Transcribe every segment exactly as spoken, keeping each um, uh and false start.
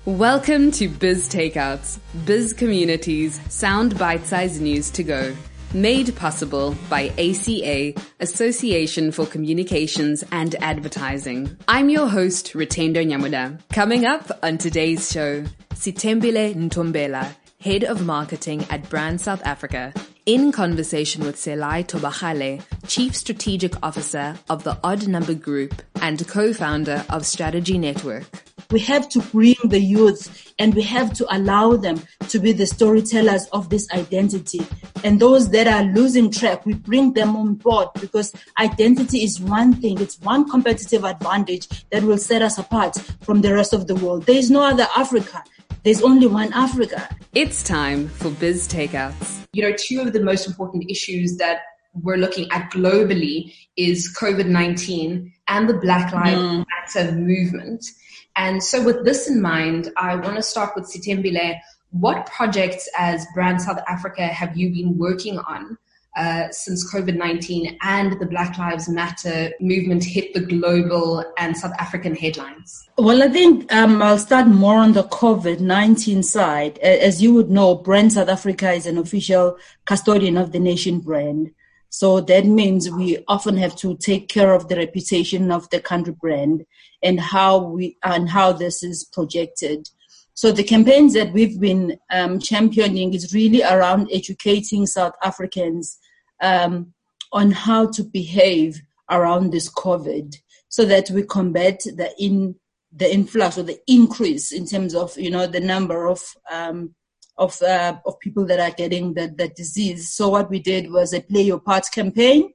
Welcome to Biz Takeouts, Biz Community's sound bite-sized news to go. Made possible by A C A, Association for Communications and Advertising. I'm your host, Retendo Nyamuda. Coming up on today's show, Sithembile Ntombela, Head of Marketing at Brand South Africa, in conversation with Selai Tobachale, Chief Strategic Officer of the Odd Number Group and co-founder of Strategy Network. We have to bring the youth and we have to allow them to be the storytellers of this identity. And those that are losing track, we bring them on board because identity is one thing. It's one competitive advantage that will set us apart from the rest of the world. There is no other Africa. There's only one Africa. It's time for Biz Takeouts. You know, two of the most important issues that we're looking at globally is covid nineteen and the Black Lives mm. Matter movement. And so with this in mind, I want to start with Sithembile. What projects as Brand South Africa have you been working on uh, since covid nineteen and the Black Lives Matter movement hit the global and South African headlines? Well, I think um, I'll start more on the covid nineteen side. As you would know, Brand South Africa is an official custodian of the nation brand. So that means we often have to take care of the reputation of the country brand and how we and how this is projected. So the campaigns that we've been um, championing is really around educating South Africans um, on how to behave around this COVID, so that we combat the in the influx or the increase in terms of you know the number of um, of uh, of people that are getting the, the disease. So what we did was a Play Your Part campaign.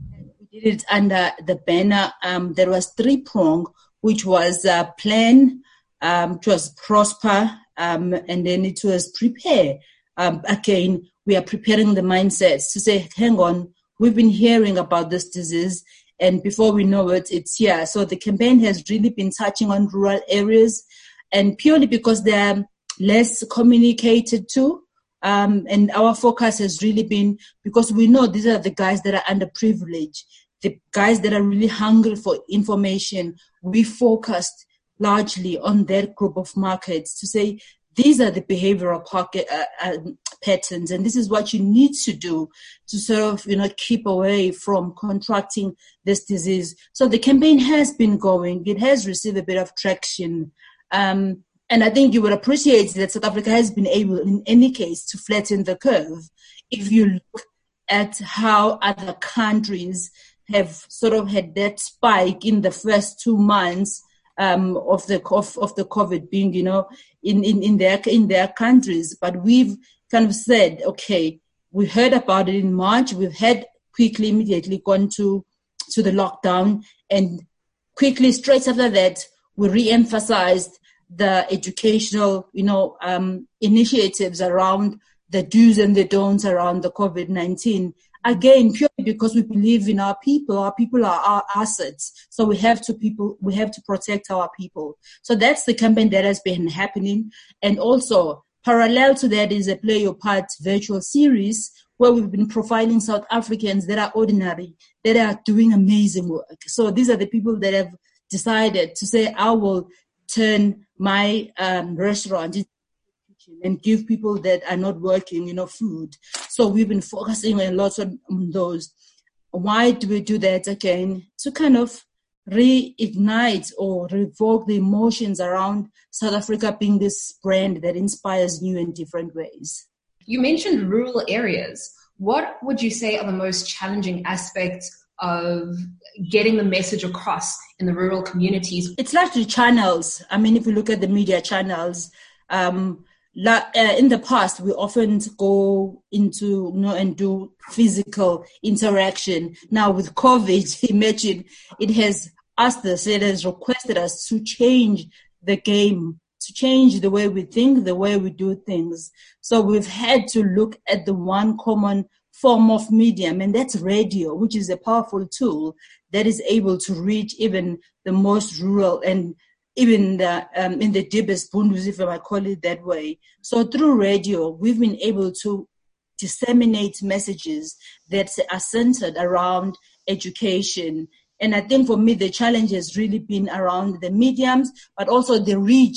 We did it under the banner. Um, there was three-prong, which was uh, plan, um, it was prosper, um, and then it was prepare. Um, again, we are preparing the mindsets to say, hang on, we've been hearing about this disease, and before we know it, it's here. So the campaign has really been touching on rural areas, and purely because they're less communicated to. Um, and our focus has really been because we know these are the guys that are underprivileged, the guys that are really hungry for information. We focused largely on that group of markets to say these are the behavioral pocket, uh, uh, patterns, and this is what you need to do to sort of, you know, keep away from contracting this disease. So the campaign has been going. It has received a bit of traction. Um, And I think you would appreciate that South Africa has been able, in any case, to flatten the curve. If you look at how other countries have sort of had that spike in the first two months um, of the of, of the COVID being, you know, in, in, in their in their countries, but we've kind of said, okay, we heard about it in March. We've had quickly, immediately gone to to the lockdown, and quickly straight after that, we re-emphasized the educational, you know, um, initiatives around the do's and the don'ts around the covid nineteen. Again, purely because we believe in our people. Our people are our assets. So we have to people, we have to protect our people. So that's the campaign that has been happening. And also parallel to that is a Play Your Part virtual series where we've been profiling South Africans that are ordinary, that are doing amazing work. So these are the people that have decided to say, I will turn my um, restaurant into a kitchen and give people that are not working, you know, food. So we've been focusing a lot on, on those. Why do we do that? Again, to kind of reignite or revoke the emotions around South Africa being this brand that inspires new and different ways. You mentioned rural areas. What would you say are the most challenging aspects of getting the message across in the rural communities? It's largely channels. I mean, if you look at the media channels, um, la- uh, in the past, we often go into, you know, and do physical interaction. Now with COVID, imagine it has asked us, it has requested us to change the game, to change the way we think, the way we do things. So we've had to look at the one common form of medium, and that's radio, which is a powerful tool that is able to reach even the most rural and even the, um, in the deepest bundles, if I might call it that way. So through radio, we've been able to disseminate messages that are centered around education. And I think for me, the challenge has really been around the mediums, but also the reach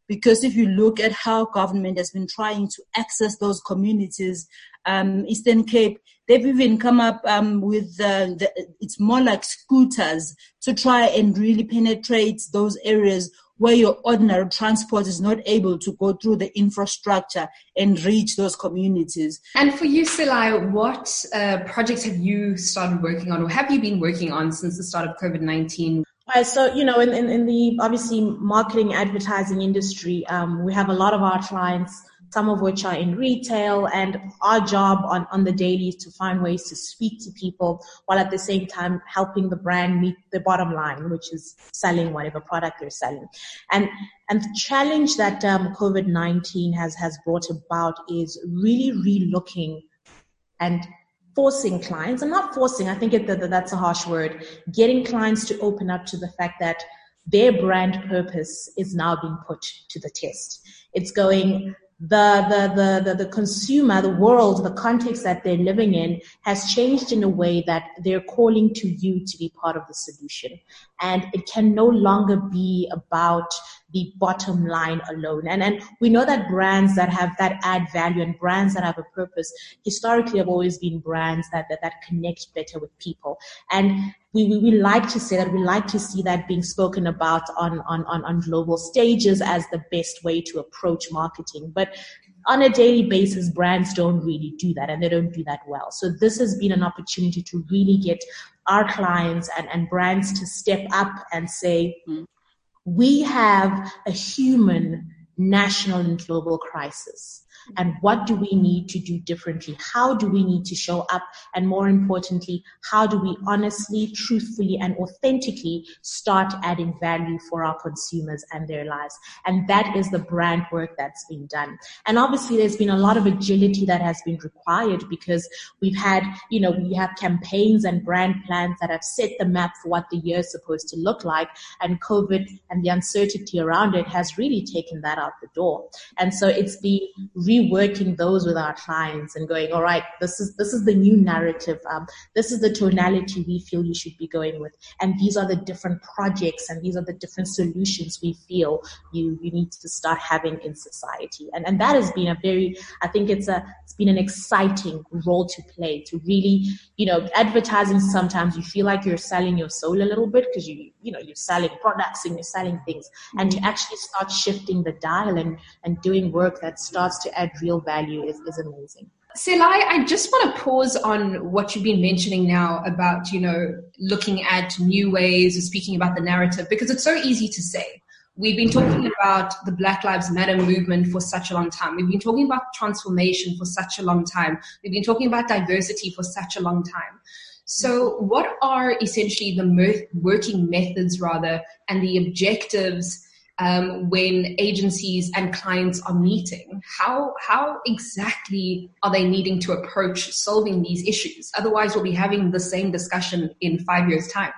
because if you look at how government has been trying to access those communities, um, Eastern Cape, they've even come up um, with, uh, the, it's more like scooters to try and really penetrate those areas where your ordinary transport is not able to go through the infrastructure and reach those communities. And for you, Selai, what uh, projects have you started working on, or have you been working on since the start of COVID nineteen? Right, so, you know, in, in, in the, obviously, marketing advertising industry, um, we have a lot of our clients, some of which are in retail, and our job on, on the daily is to find ways to speak to people while at the same time helping the brand meet the bottom line, which is selling whatever product they're selling. And and the challenge that um, COVID nineteen has, has brought about is really relooking and forcing clients, and not forcing, I think it, that, that's a harsh word, getting clients to open up to the fact that their brand purpose is now being put to the test. It's going, the, the, the, the, the consumer, the world, the context that they're living in has changed in a way that they're calling to you to be part of the solution. And it can no longer be about the bottom line alone. And and we know that brands that have that add value and brands that have a purpose historically have always been brands that that, that connect better with people. And we, we we like to say that, we like to see that being spoken about on, on, on, on global stages as the best way to approach marketing. But on a daily basis, brands don't really do that, and they don't do that well. So this has been an opportunity to really get our clients and, and brands to step up and say, mm, we have a human, national, and global crisis. And what do we need to do differently? How do we need to show up? And more importantly, how do we honestly, truthfully, and authentically start adding value for our consumers and their lives? And that is the brand work that's been done. And obviously, there's been a lot of agility that has been required, because we've had, you know, we have campaigns and brand plans that have set the map for what the year is supposed to look like. And COVID and the uncertainty around it has really taken that out the door. And so it's been really working those with our clients and going, all right, this is this is the new narrative. Um, this is the tonality we feel you should be going with. And these are the different projects and these are the different solutions we feel you, you need to start having in society. And and that has been a very, I think it's a it's been an exciting role to play, to really, you know, advertising, sometimes you feel like you're selling your soul a little bit, because you you know, you're selling products and you're selling things. And to actually start shifting the dial and, and doing work that starts to add real value is, is amazing. Selai, I just want to pause on what you've been mentioning now about, you know, looking at new ways of speaking about the narrative, because it's so easy to say. We've been talking about the Black Lives Matter movement for such a long time. We've been talking about transformation for such a long time. We've been talking about diversity for such a long time. So what are essentially the mo- working methods, rather, and the objectives um, when agencies and clients are meeting? How how exactly are they needing to approach solving these issues? Otherwise, we'll be having the same discussion in five years' time.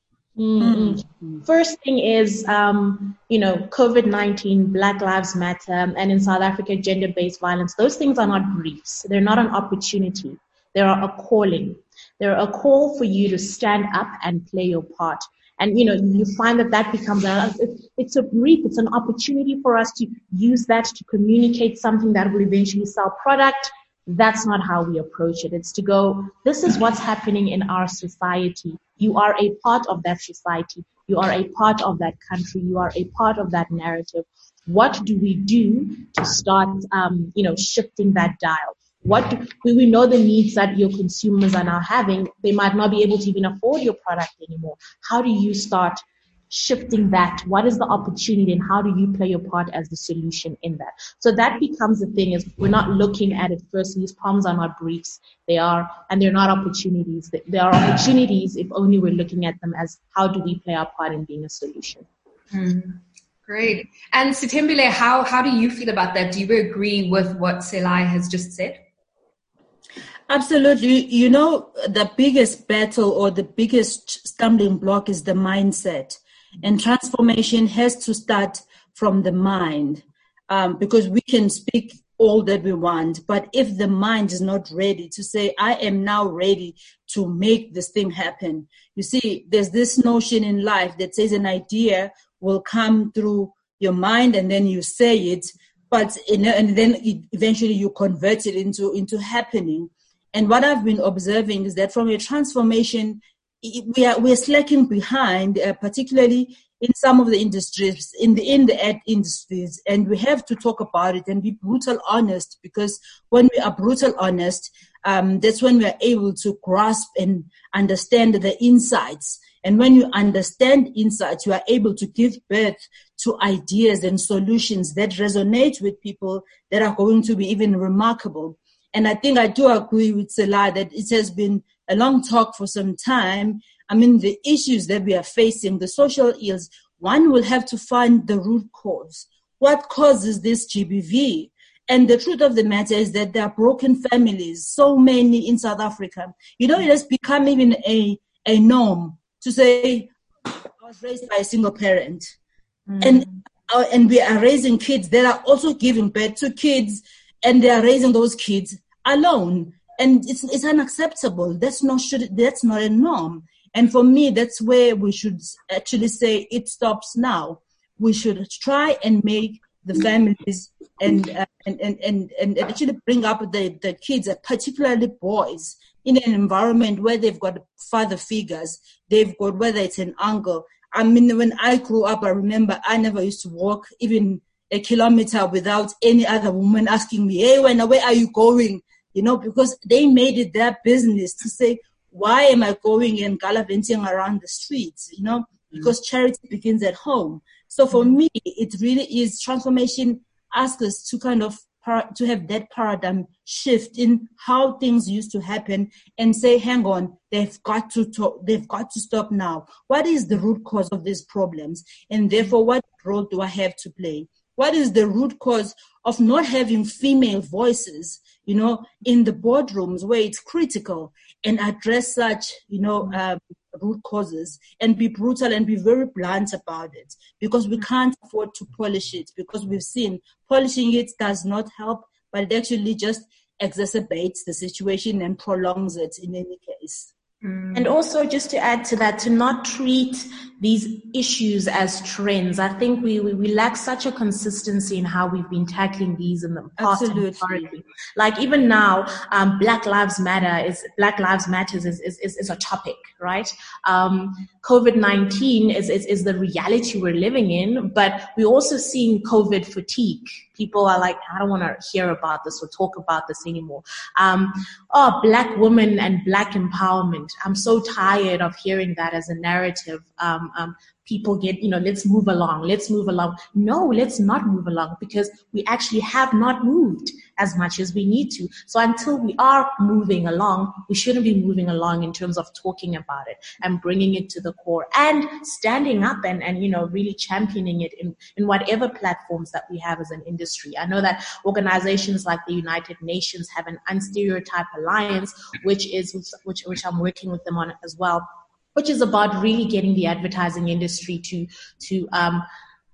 Mm-hmm. First thing is, um, you know, COVID nineteen, Black Lives Matter, and in South Africa, gender-based violence. Those things are not briefs. They're not an opportunity. They are a calling. They're a call for you to stand up and play your part. And, you know, you find that that becomes, a, it's a brief, it's an opportunity for us to use that to communicate something that will eventually sell product. That's not how we approach it. It's to go, this is what's happening in our society. You are a part of that society. You are a part of that country. You are a part of that narrative. What do we do to start, um, you know, shifting that dial? What do, we know the needs that your consumers are now having. They might not be able to even afford your product anymore. How do you start shifting that? What is the opportunity, and how do you play your part as the solution in that? So that becomes the thing, is we're not looking at it first. These problems are not briefs. They are, and they're not opportunities. They are opportunities if only we're looking at them as how do we play our part in being a solution. Mm. Great. And Sithembile, how, how do you feel about that? Do you agree with what Selai has just said? Absolutely. You know, the biggest battle or the biggest stumbling block is the mindset. And transformation has to start from the mind, um, because we can speak all that we want. But if the mind is not ready to say, I am now ready to make this thing happen. You see, there's this notion in life that says an idea will come through, your mind and then you say it, but in, and then it, eventually you convert it into, into happening. And what I've been observing is that from a transformation, we are we're slacking behind, uh, particularly in some of the industries, in the in the ad industries, and we have to talk about it and be brutal honest, because when we are brutal honest, um, that's when we are able to grasp and understand the insights. And when you understand insights, you are able to give birth to ideas and solutions that resonate with people that are going to be even remarkable. And I think I do agree with Salah that it has been a long talk for some time. I mean, the issues that we are facing, the social ills, one will have to find the root cause. What causes this G B V? And the truth of the matter is that there are broken families, so many in South Africa. You know, it has become even a, a norm to say, I was raised by a single parent. Mm. And, uh, and we are raising kids that are also giving birth to kids, and they are raising those kids alone. And it's it's unacceptable. That's not should that's not a norm. And for me, that's where we should actually say it stops now. We should try and make the families and uh, and, and, and and actually bring up the, the kids, particularly boys, in an environment where they've got father figures. They've got, whether it's an uncle. I mean, when I grew up, I remember I never used to walk even a kilometer without any other woman asking me, hey, when, where are you going? You know, because they made it their business to say, why am I going and gallivanting around the streets? You know, because charity begins at home. So for me, it really is transformation asks us to kind of par- to have that paradigm shift in how things used to happen and say, hang on, they've got to talk, they've got to stop now. What is the root cause of these problems? And therefore, what role do I have to play? What is the root cause of not having female voices, you know, in the boardrooms where it's critical, and address such, you know, um, root causes and be brutal and be very blunt about it, because we can't afford to polish it, because we've seen polishing it does not help, but it actually just exacerbates the situation and prolongs it in any case. And also, just to add to that, to not treat these issues as trends. I think we, we, we lack such a consistency in how we've been tackling these in the past. Absolutely. Like even now, um, Black Lives Matter is Black Lives Matters is is, is, is a topic, right? Um, COVID nineteen is, is is the reality we're living in, but we're also seeing COVID fatigue. People are like, I don't want to hear about this or talk about this anymore. Um, oh, Black women and Black empowerment. I'm so tired of hearing that as a narrative. Um, um, people get, you know, let's move along, let's move along. No, let's not move along, because we actually have not moved as much as we need to. So until we are moving along, we shouldn't be moving along in terms of talking about it and bringing it to the core and standing up and, and you know, really championing it in, in whatever platforms that we have as an industry. I know that organizations like the United Nations have an Unstereotype Alliance, which is, which, which I'm working with them on as well, which is about really getting the advertising industry to, to, um,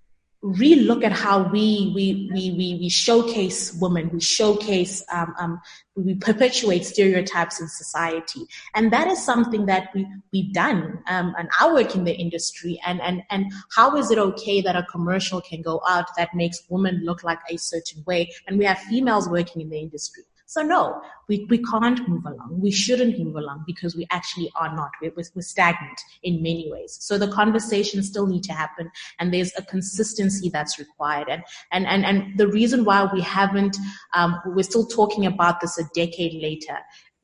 really look at how we we we we, we showcase women, we showcase um, um we perpetuate stereotypes in society, and that is something that we we've done. Um, and I work in the industry, and and and how is it okay that a commercial can go out that makes women look like a certain way, and we have females working in the industry? So no, we, we can't move along. We shouldn't move along, because we actually are not. We're, we're stagnant in many ways. So the conversations still need to happen, and there's a consistency that's required. And and and, and the reason why we haven't, um, we're still talking about this a decade later,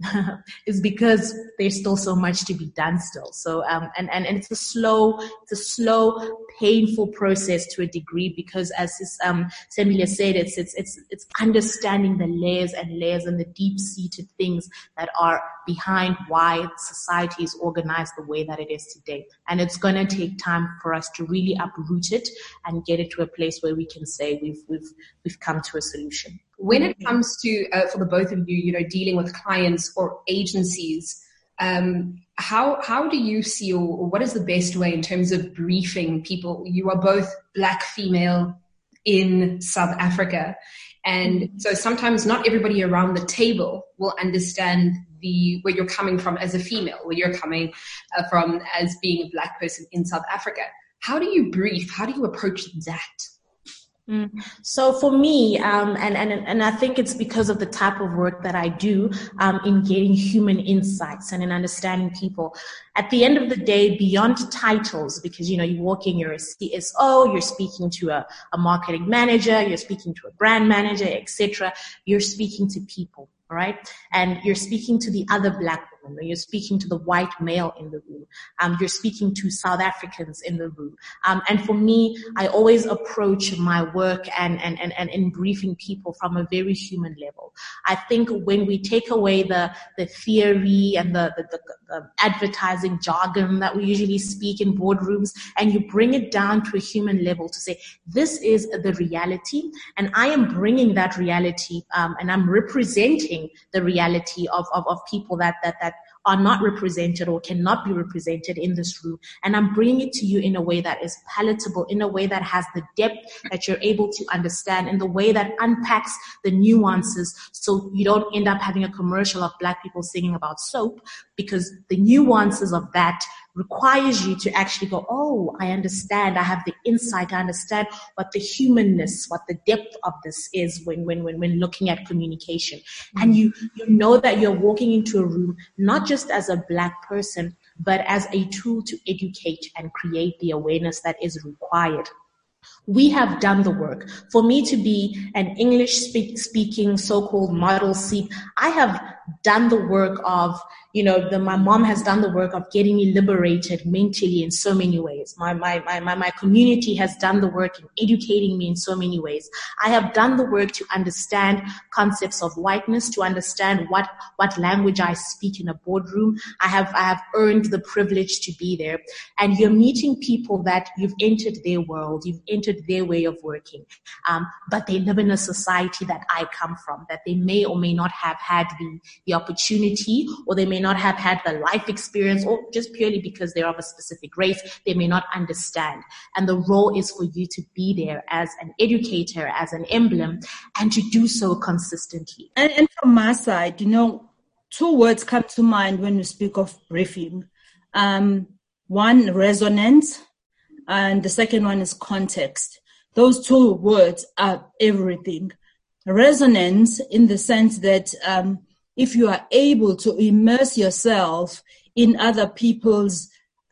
is because there's still so much to be done still. So, um, and, and, and it's a slow, it's a slow, painful process to a degree, because as this, um, Semilia said, it's, it's, it's, it's understanding the layers and layers and the deep seated things that are behind why society is organized the way that it is today. And it's going to take time for us to really uproot it and get it to a place where we can say we've, we've, we've come to a solution. When it comes to, uh, for the both of you, you know, dealing with clients or agencies, um, how how do you see, or what is the best way in terms of briefing people? You are both Black female in South Africa, and so sometimes not everybody around the table will understand the where you're coming from as a female, where you're coming uh, from as being a Black person in South Africa. How do you brief? How do you approach that? Mm. So for me, um, and, and, and I think it's because of the type of work that I do um, in getting human insights and in understanding people. At the end of the day, beyond titles, because, you know, you walk in, you're a C S O, you're speaking to a, a marketing manager, you're speaking to a brand manager, et cetera. You're speaking to people. Right? And you're speaking to the other Black woman, or you're speaking to the white male in the room. Um, you're speaking to South Africans in the room. Um, and for me, I always approach my work and, and, and, and in briefing people from a very human level. I think when we take away the, the theory and the, the, the, the advertising jargon that we usually speak in boardrooms, and you bring it down to a human level to say, this is the reality, and I am bringing that reality, um, and I'm representing the reality of, of, of people that, that, that are not represented or cannot be represented in this room. And I'm bringing it to you in a way that is palatable, in a way that has the depth that you're able to understand, in the way that unpacks the nuances, so you don't end up having a commercial of Black people singing about soap, because the nuances of that requires you to actually go, oh, I understand. I have the insight. I understand what the humanness, what the depth of this is when, when, when, when looking at communication. Mm-hmm. And you, you know that you're walking into a room, not just as a Black person, but as a tool to educate and create the awareness that is required. We have done the work. For me to be an English speak, speaking so-called model C, I have done the work of, you know, the, my mom has done the work of getting me liberated mentally in so many ways. My, my, my, my, my community has done the work in educating me in so many ways. I have done the work to understand concepts of whiteness, to understand what, what language I speak in a boardroom. I have, I have earned the privilege to be there. And you're meeting people that you've entered their world, you've entered their way of working. Um, but they live in a society that I come from, that they may or may not have had the, the opportunity, or they may not have had the life experience, or just purely because they're of a specific race, they may not understand. And the role is for you to be there as an educator, as an emblem, and to do so consistently. And, and from my side, you know, two words come to mind when you speak of briefing. Um, one, resonance, and the second one is context. Those two words are everything. Resonance in the sense that um, if you are able to immerse yourself in other people's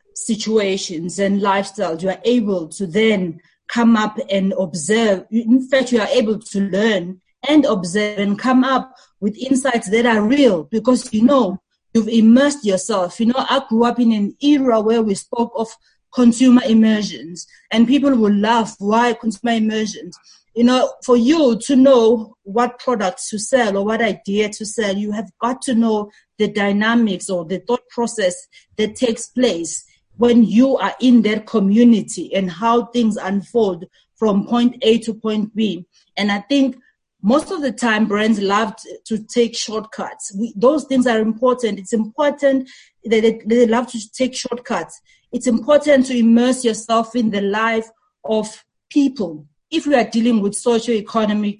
situations and lifestyles, you are able to then come up and observe. In fact, you are able to learn and observe and come up with insights that are real, because, you know, you've immersed yourself. You know, I grew up in an era where we spoke of consumer immersions, and people will laugh. Why consumer immersions? You know, for you to know what products to sell or what idea to sell, you have got to know the dynamics or the thought process that takes place when you are in that community and how things unfold from point A to point B. And I think most of the time brands love to take shortcuts. We, those things are important. It's important that they, they love to take shortcuts. It's important to immerse yourself in the life of people. If we are dealing with socio-economic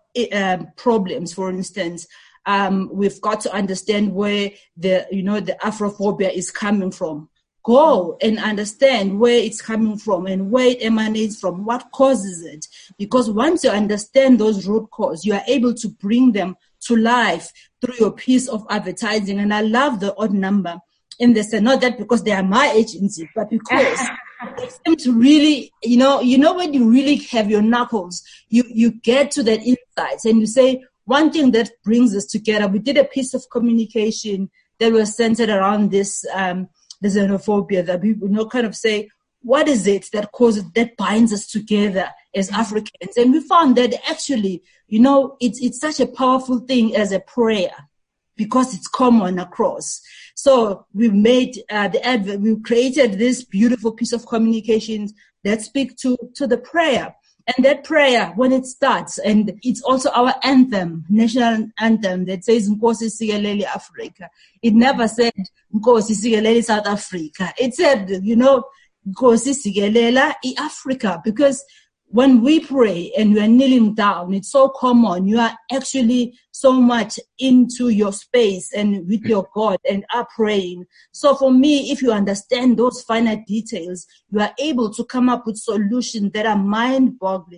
uh, problems, for instance, um, we've got to understand where the, you know, the Afrophobia is coming from. Go and understand where it's coming from and where it emanates from, what causes it. Because once you understand those root causes, you are able to bring them to life through your piece of advertising. And I love the odd number in this, and not that because they are my agency, but because they seem to really, you know, you know, when you really have your knuckles, you, you get to that insights and you say, one thing that brings us together, we did a piece of communication that was centered around this, um, the xenophobia, that people, you know, kind of say, what is it that causes, that binds us together as Africans? And we found that actually, you know, it's, it's such a powerful thing as a prayer, because it's common across. So we made uh, the advert, we created this beautiful piece of communications that speak to, to the prayer. And that prayer, when it starts, and it's also our anthem, national anthem, that says, Nkosi Sikelele Africa. It never said, Nkosi Sikelele South Africa. It said, you know, Nkosi Sikelele Africa, because when we pray and we are kneeling down, it's so common. You are actually so much into your space and with your God and are praying. So for me, if you understand those finer details, you are able to come up with solutions that are mind-boggling.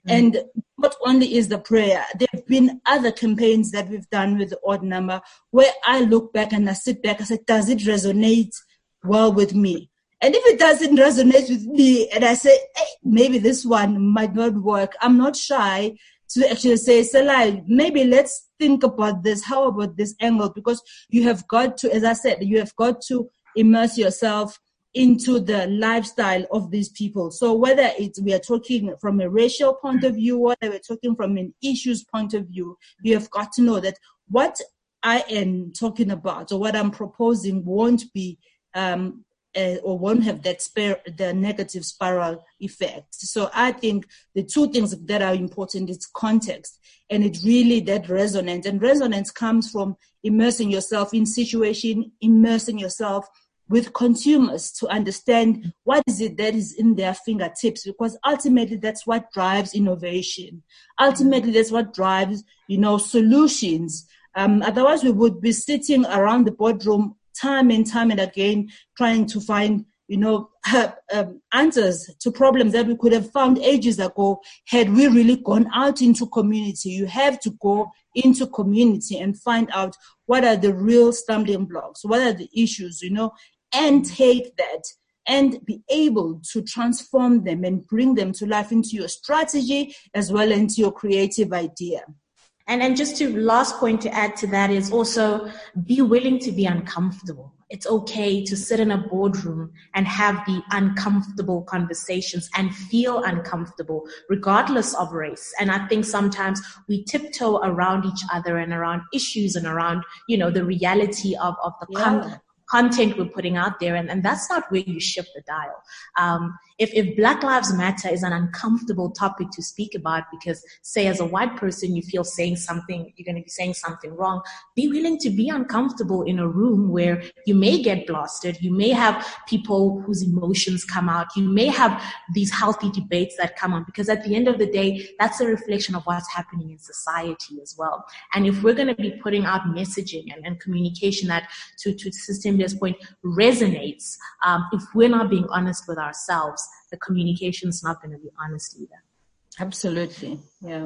And not only is the prayer, there have been other campaigns that we've done with the odd number where I look back and I sit back and say, does it resonate well with me? And if it doesn't resonate with me and I say, hey, maybe this one might not work, I'm not shy to actually say, Selai, maybe let's think about this. How about this angle? Because you have got to, as I said, you have got to immerse yourself into the lifestyle of these people. So whether it's we are talking from a racial point of view, whether we're talking from an issues point of view, you have got to know that what I am talking about or what I'm proposing won't be um, uh, or won't have that spir- the negative spiral effect. So I think the two things that are important is context, and it really that resonance. And resonance comes from immersing yourself in situation, immersing yourself with consumers to understand what is it that is in their fingertips, because ultimately that's what drives innovation. Ultimately, that's what drives, you know, solutions. Um, otherwise, we would be sitting around the boardroom time and time and again trying to find, you know, um, answers to problems that we could have found ages ago had we really gone out into community. You have to go into community and find out what are the real stumbling blocks, what are the issues, you know, and take that and be able to transform them and bring them to life into your strategy as well into your creative idea. And and just to last point to add to that is also be willing to be uncomfortable. It's okay to sit in a boardroom and have the uncomfortable conversations and feel uncomfortable regardless of race. And I think sometimes we tiptoe around each other and around issues and around, you know, the reality of, of the yeah. con- content we're putting out there. And, and that's not where you shift the dial. Um, if, if Black Lives Matter is an uncomfortable topic to speak about because, say, as a white person, you feel saying something, you're going to be saying something wrong, be willing to be uncomfortable in a room where you may get blasted. You may have people whose emotions come out. You may have these healthy debates that come on, because at the end of the day, that's a reflection of what's happening in society as well. And if we're going to be putting out messaging and, and communication that, to, to Sister Mbia's point, resonates, um, if we're not being honest with ourselves, the communication is not going to be honest either. Absolutely. Yeah.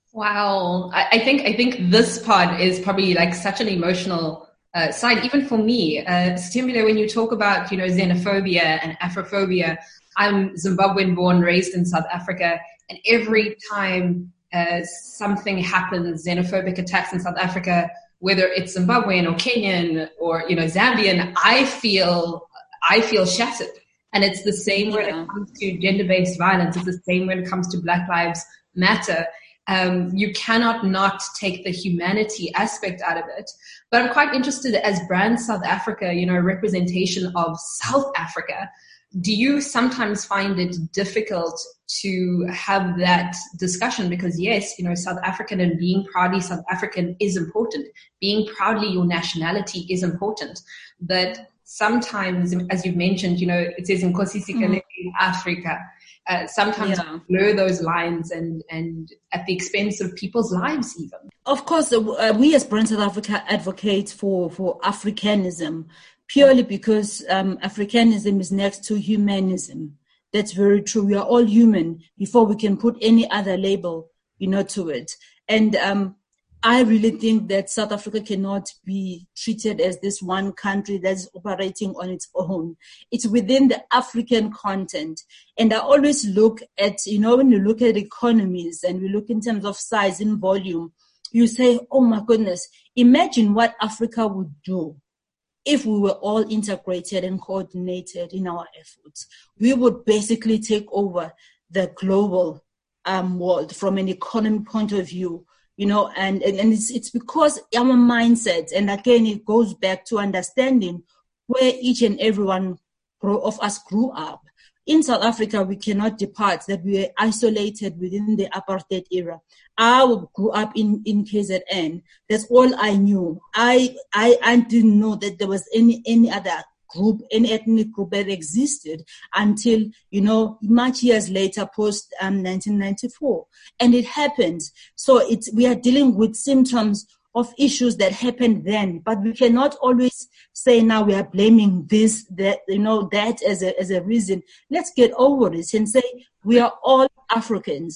Wow. I, I think, I think this part is probably like such an emotional uh, side, even for me. Uh, Sister, when you talk about, you know, xenophobia and Afrophobia, I'm Zimbabwean born, raised in South Africa. And every time uh, something happens, xenophobic attacks in South Africa, whether it's Zimbabwean or Kenyan or, you know, Zambian, I feel, I feel shattered. And it's the same when it comes to gender-based violence. It's the same when it comes to Black Lives Matter. Um, you cannot not take the humanity aspect out of it. But I'm quite interested, as Brand South Africa, you know, representation of South Africa, do you sometimes find it difficult to have that discussion? Because yes, you know, South African and being proudly South African is important. Being proudly your nationality is important. But sometimes, as you've mentioned, you know, it says in Nkosi Sikelel in Africa, uh, sometimes yeah. blur those lines and, and at the expense of people's lives even. Of course, uh, we as Brand South Africa advocate for, for Africanism, purely because um, Africanism is next to humanism. That's very true. We are all human before we can put any other label, you know, to it. And um, I really think that South Africa cannot be treated as this one country that's operating on its own. It's within the African continent. And I always look at, you know, when you look at economies and we look in terms of size and volume, you say, oh my goodness, imagine what Africa would do if we were all integrated and coordinated in our efforts. We would basically take over the global um, world from an economy point of view. You know, and, and, and it's, it's because our mindset, and again, it goes back to understanding where each and every one of us grew up. In South Africa, we cannot depart that we were isolated within the apartheid era. I grew up in, in K Z N. That's all I knew. I, I, I didn't know that there was any, any other group, any ethnic group that existed until, you know, much years later, post um, nineteen ninety-four. And it happened. So it's, we are dealing with symptoms of issues that happened then, but we cannot always say now we are blaming this, that, you know, that as a, as a reason. Let's get over it and say we are all Africans.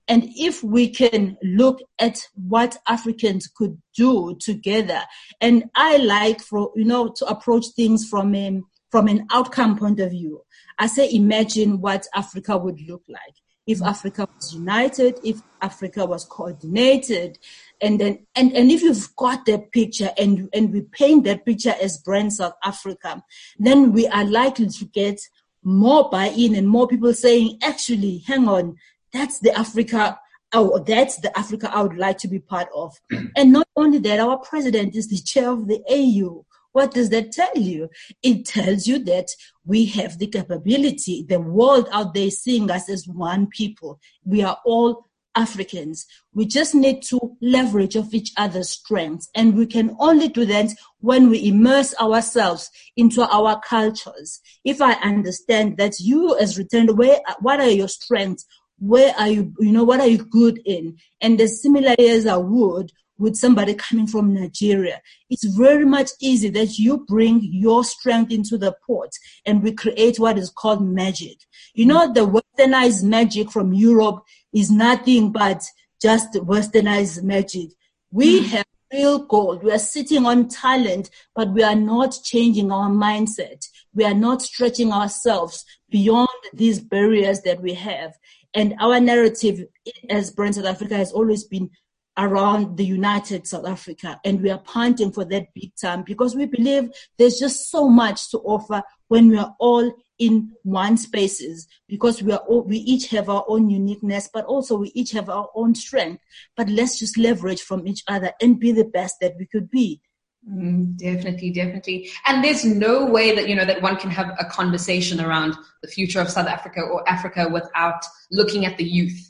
And if we can look at what Africans could do together, and I like for, you know, to approach things from a, from an outcome point of view. I say, imagine what Africa would look like if Africa was united, if Africa was coordinated, and then, and, and if you've got that picture and, and we paint that picture as brand South Africa, then we are likely to get more buy-in and more people saying, actually, hang on, that's the Africa, oh, that's the Africa I would like to be part of. And not only that, our president is the chair of the A U. What does that tell you? It tells you that we have the capability, the world out there is seeing us as one people. We are all Africans. We just need to leverage of each other's strengths. And we can only do that when we immerse ourselves into our cultures. If I understand that you as returned, where, what are your strengths? Where are you, you know, what are you good in? And as similarly as I would with somebody coming from Nigeria, it's very much easy that you bring your strength into the pot and we create what is called magic. You know, the westernized magic from Europe is nothing but just westernized magic. We mm-hmm. have real gold. We are sitting on talent, but we are not changing our mindset. We are not stretching ourselves beyond these barriers that we have. And our narrative as Brand South Africa has always been around the united South Africa. And we are punting for that big time because we believe there's just so much to offer when we are all in one spaces, because we are all, we each have our own uniqueness, but also we each have our own strength. But let's just leverage from each other and be the best that we could be. Mm, definitely, definitely. And there's no way that, you know, that one can have a conversation around the future of South Africa or Africa without looking at the youth.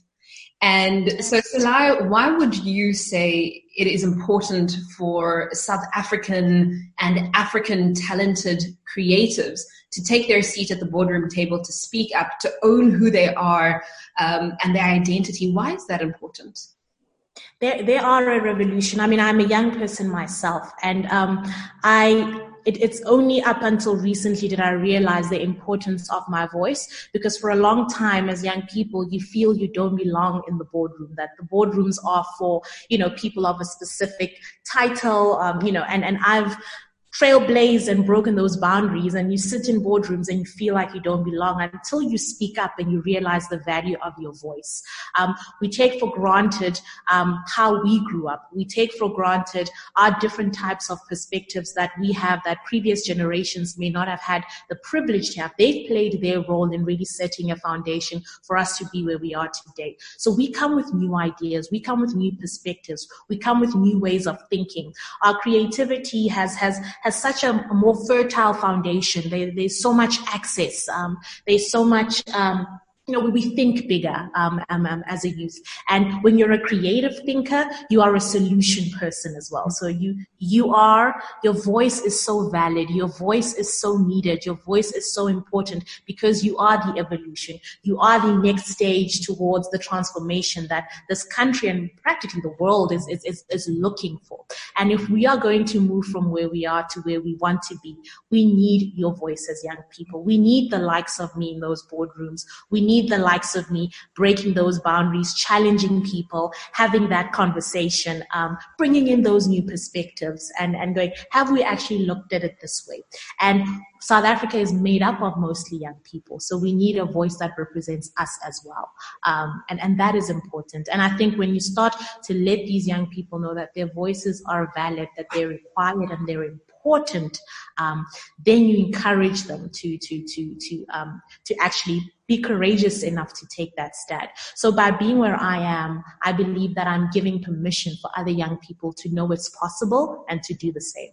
And so, Selai, why would you say it is important for South African and African talented creatives to take their seat at the boardroom table, to speak up, to own who they are um, and their identity? Why is that important? They, they are a revolution. I mean, I'm a young person myself, and um, I... It, it's only up until recently that I realized the importance of my voice, because for a long time as young people, you feel you don't belong in the boardroom, that the boardrooms are for, you know, people of a specific title, um, you know, and, and I've trailblazed and broken those boundaries, and you sit in boardrooms and you feel like you don't belong until you speak up and you realize the value of your voice. Um, we take for granted um, how we grew up. We take for granted our different types of perspectives that we have that previous generations may not have had the privilege to have. They've played their role in really setting a foundation for us to be where we are today. So we come with new ideas. We come with new perspectives. We come with new ways of thinking. Our creativity has, has, has such a, a more fertile foundation. There, there's so much access. Um, there's so much, um, you know, we think bigger um, um, um, as a youth. And when you're a creative thinker, you are a solution person as well. So you, you are, your voice is so valid. Your voice is so needed. Your voice is so important because you are the evolution. You are the next stage towards the transformation that this country and practically the world is, is, is, is looking for. And if we are going to move from where we are to where we want to be, we need your voice as young people. We need the likes of me in those boardrooms. We need the likes of me breaking those boundaries, challenging people, having that conversation, um, bringing in those new perspectives and, and going, have we actually looked at it this way? And South Africa is made up of mostly young people. So we need a voice that represents us as well. Um, and, and that is important. And I think when you start to let these young people know that their voices are valid, that they're required and they're important, um, then you encourage them to, to, to, to, um, to actually be courageous enough to take that stand. So by being where I am, I believe that I'm giving permission for other young people to know it's possible and to do the same.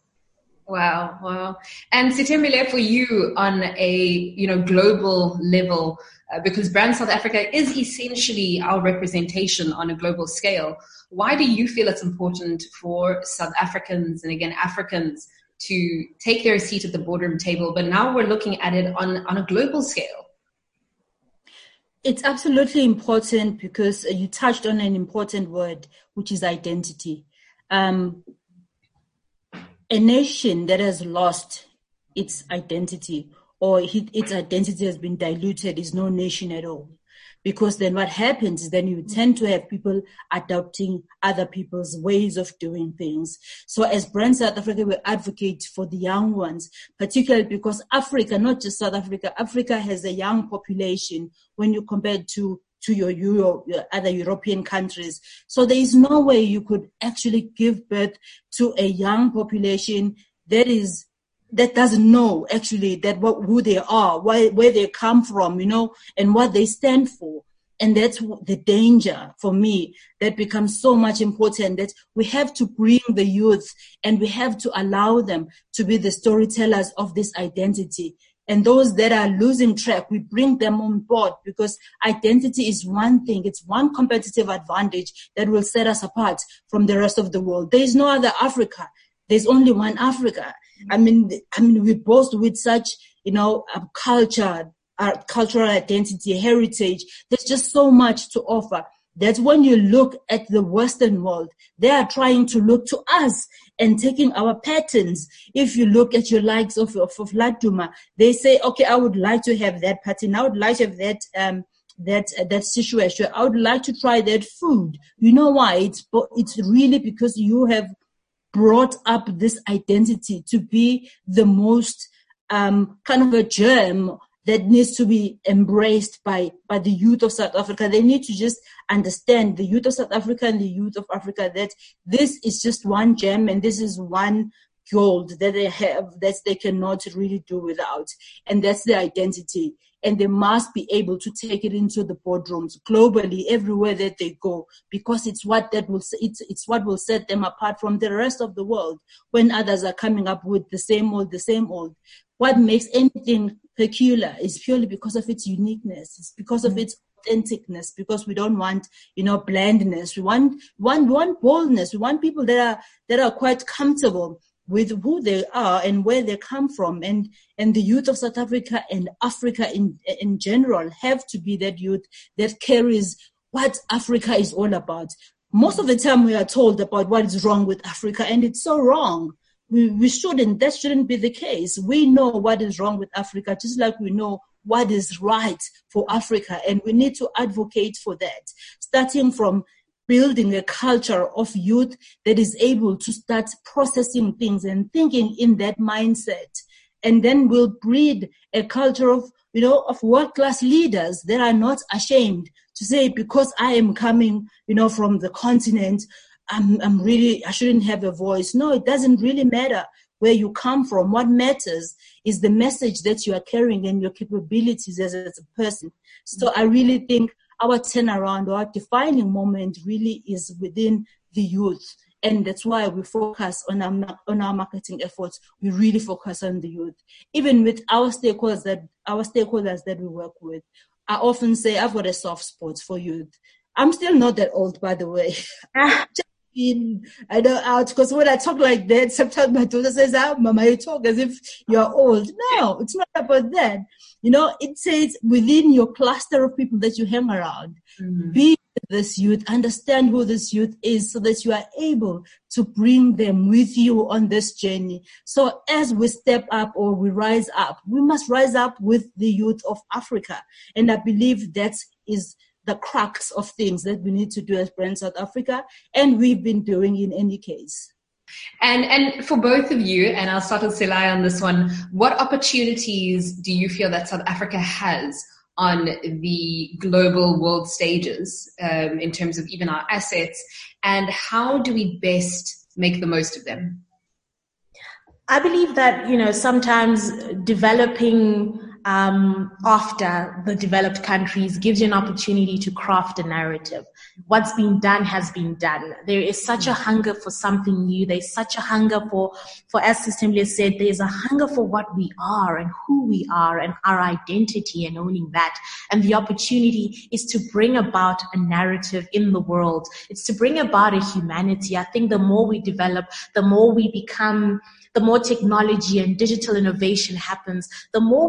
Wow, wow. And Sithembile, for you on a, you know, global level, uh, because Brand South Africa is essentially our representation on a global scale, why do you feel it's important for South Africans and again, Africans to take their seat at the boardroom table, but now we're looking at it on, on a global scale? It's absolutely important because you touched on an important word, which is identity. Um, a nation that has lost its identity or its identity has been diluted is no nation at all. because then what happens is then you tend to have people adopting other people's ways of doing things. So as Brand South Africa, we advocate for the young ones, particularly because Africa, not just South Africa, Africa has a young population when you compare it to to your Euro, your other European countries. So there is no way you could actually give birth to a young population that is that doesn't know actually that what who they are, why, where they come from, you know, and what they stand for. And that's the danger for me that becomes so much important, that we have to bring the youth and we have to allow them to be the storytellers of this identity. And those that are losing track, we bring them on board, because identity is one thing. It's one competitive advantage that will set us apart from the rest of the world. There is no other Africa. There's only one Africa. I mean, I mean, we boast with such, you know, a culture, our cultural identity, heritage. There's just so much to offer. That's when you look at the Western world, they are trying to look to us and taking our patterns. If you look at your likes of, of, of Laduma, they say, okay, I would like to have that pattern. I would like to have that, um, that, uh, that situation. I would like to try that food. You know why? It's, it's really because you have brought up this identity to be the most, um, kind of a germ that needs to be embraced by, by the youth of South Africa. They need to just understand, the youth of South Africa and the youth of Africa, that this is just one gem and this is one gold that they have that they cannot really do without. And that's the identity. And they must be able to take it into the boardrooms globally, everywhere that they go, because it's what that will, it's, it's what will set them apart from the rest of the world when others are coming up with the same old, the same old. What makes anything peculiar is purely because of its uniqueness. It's because of its authenticness, because we don't want, you know, blandness. We want, want, we want boldness. We want people that are, that are quite comfortable with who they are and where they come from. And, and the youth of South Africa and Africa in, in general have to be that youth that carries what Africa is all about. Most of the time we are told about what is wrong with Africa, and it's so wrong. We, we shouldn't, that shouldn't be the case. We know what is wrong with Africa, just like we know what is right for Africa. And we need to advocate for that, starting from building a culture of youth that is able to start processing things and thinking in that mindset. And then we'll breed a culture of, you know, of world-class leaders that are not ashamed to say, because I am coming, you know, from the continent, I'm, I'm really, I shouldn't have a voice. No, it doesn't really matter where you come from. What matters is the message that you are carrying and your capabilities as, as a person. So I really think our turnaround or our defining moment really is within the youth. And that's why we focus on our, on our marketing efforts. We really focus on the youth. Even with our stakeholders that, our stakeholders that we work with, I often say I've got a soft spot for youth. I'm still not that old, by the way. In, I know out because when I talk like that, sometimes my daughter says, "Ah, Mama, you talk as if you're old." No, it's not about that. You know, it says within your cluster of people that you hang around, mm-hmm. be this youth, understand who this youth is, so that you are able to bring them with you on this journey. So as we step up or we rise up, we must rise up with the youth of Africa, and I believe that is the crux of things that we need to do as Brand South Africa, and we've been doing in any case. And and for both of you, and I'll start with Selai on this one, what opportunities do you feel that South Africa has on the global world stages um, in terms of even our assets, and how do we best make the most of them? I believe that, you know, sometimes developing um, after the developed countries gives you an opportunity to craft a narrative. What's been done has been done. There is such a hunger for something new. There's such a hunger for, for as Sister said, there's a hunger for what we are and who we are and our identity and owning that. And the opportunity is to bring about a narrative in the world. It's to bring about a humanity. I think the more we develop, the more we become, the more technology and digital innovation happens, the more we start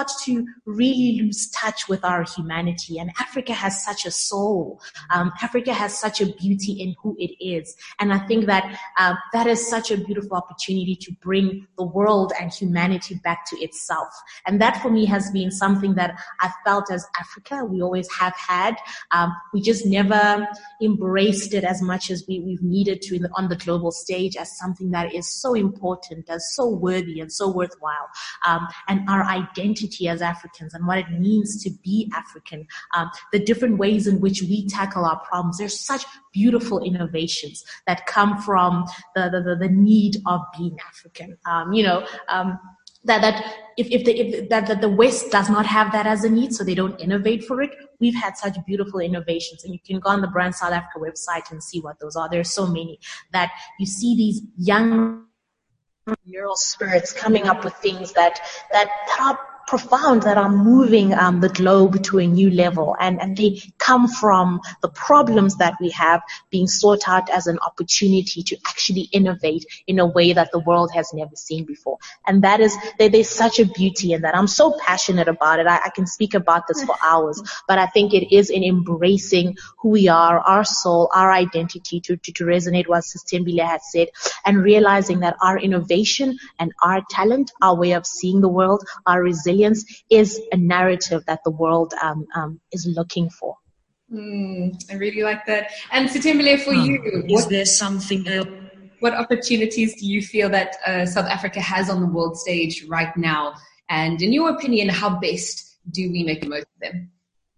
start to really lose touch with our humanity. And Africa has such a soul. Um, Africa has such a beauty in who it is. And I think that um, that is such a beautiful opportunity to bring the world and humanity back to itself. And that for me has been something that I felt as Africa we always have had. Um, we just never embraced it as much as we, we've needed to in the, on the global stage as something that is so important, as so worthy and so worthwhile. Um, and our identity as Africans and what it means to be African, um, the different ways in which we tackle our problems. There's such beautiful innovations that come from the, the, the, the need of being African. Um, you know, um, that, that if, if, the, if that, that the West does not have that as a need, so they don't innovate for it, we've had such beautiful innovations. And you can go on the Brand South Africa website and see what those are. There's so many that you see these young entrepreneurial spirits coming up with things that, that, that are profound, that are moving um, the globe to a new level, and, and they come from the problems that we have being sought out as an opportunity to actually innovate in a way that the world has never seen before. And that is, there, there's such a beauty in that. I'm so passionate about it. I, I can speak about this for hours, but I think it is in embracing who we are, our soul, our identity, to, to, to resonate what Sister Thembile had said, and realizing that our innovation and our talent, our way of seeing the world, our resilience is a narrative that the world um, um, is looking for. Mm, I really like that. And Sithembile, for um, you, is what, there something else? What opportunities do you feel that uh, South Africa has on the world stage right now? And in your opinion, how best do we make the most of them?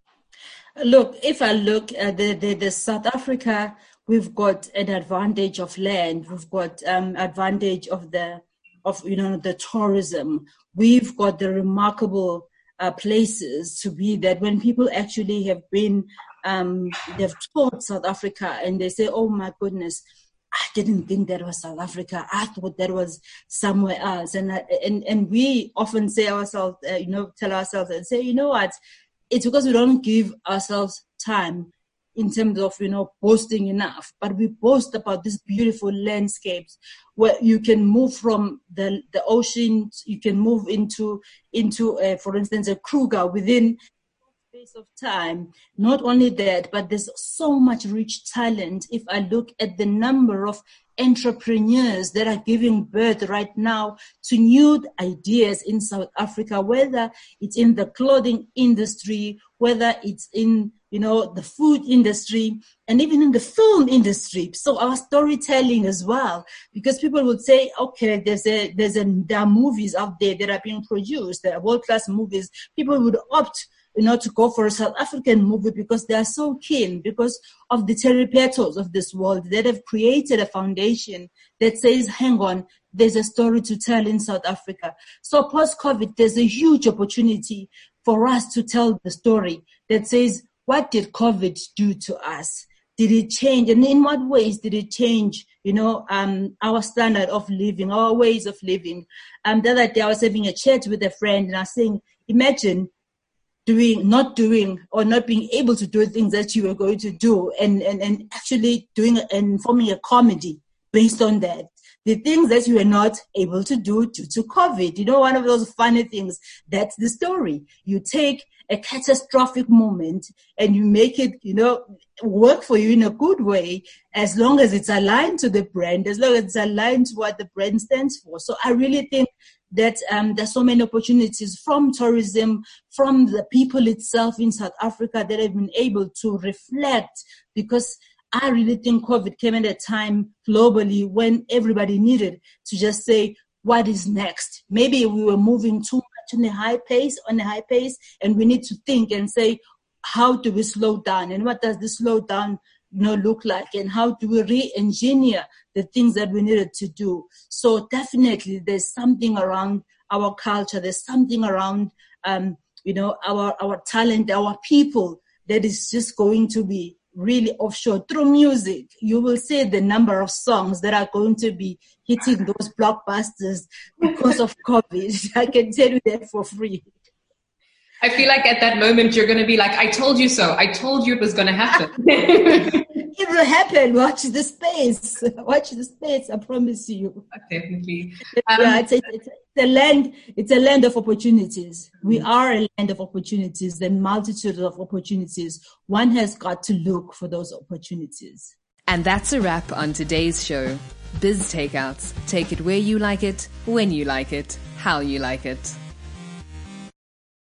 Look, if I look at the, the, the South Africa, we've got an advantage of land. We've got um, advantage of the of you know the tourism. We've got the remarkable uh, places to be that when people actually have been, um, they've toured South Africa and they say, oh my goodness, I didn't think that was South Africa. I thought that was somewhere else. And and and we often say ourselves, uh, you know, tell ourselves and say, you know what, it's because we don't give ourselves time in terms of, you know, boasting enough, but we boast about these beautiful landscapes where you can move from the the ocean, you can move into, into uh, for instance, a Kruger within a space of time. Not only that, but there's so much rich talent. If I look at the number of entrepreneurs that are giving birth right now to new ideas in South Africa, whether it's in the clothing industry, whether it's in, you know, the food industry, and even in the film industry. So our storytelling as well, because people would say, okay, there's a, there's a, there are movies out there that are being produced, there are world-class movies. People would opt, you know, to go for a South African movie because they are so keen, because of the Terry Petos of this world that have created a foundation that says, hang on, there's a story to tell in South Africa. So post-COVID, there's a huge opportunity for us to tell the story that says, what did COVID do to us? Did it change? And in what ways did it change, you know, um, our standard of living, our ways of living? Um, the other day I was having a chat with a friend and I was saying, imagine doing, not doing or not being able to do things that you were going to do, and, and, and actually doing and forming a comedy based on that. The things that you were not able to do due to COVID. You know, one of those funny things, that's the story. You take a catastrophic moment and you make it, you know, work for you in a good way, as long as it's aligned to the brand, as long as it's aligned to what the brand stands for. So I really think that um, there's so many opportunities from tourism, from the people itself in South Africa that have been able to reflect, because I really think COVID came at a time globally when everybody needed to just say, what is next? Maybe we were moving too much on a high pace, on a high pace, and we need to think and say, how do we slow down? And what does this slow down, you know, look like? And how do we re-engineer the things that we needed to do? So definitely there's something around our culture. There's something around, um, you know, our, our talent, our people that is just going to be really offshore through music. You will see the number of songs that are going to be hitting those blockbusters because of COVID. I can tell you that for free. I feel like at that moment you're going to be like, I told you so. I told you it was going to happen. It will happen. Watch the space. Watch the space. I promise you. Definitely. Um, yeah, it's a, it's a land, it's a land of opportunities. We are a land of opportunities, the multitude of opportunities. One has got to look for those opportunities. And that's a wrap on today's show. Biz Takeouts. Take it where you like it, when you like it, how you like it.